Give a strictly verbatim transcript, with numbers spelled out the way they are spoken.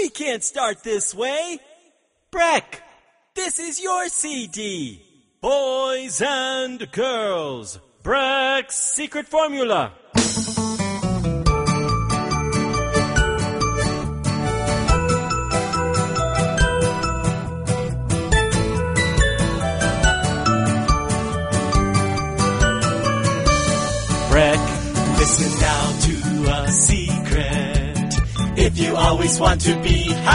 We can't start this way. Breck, this is your C D. Boys and girls, Breck's secret formula. Breck, listen now to a secret. If you always want to be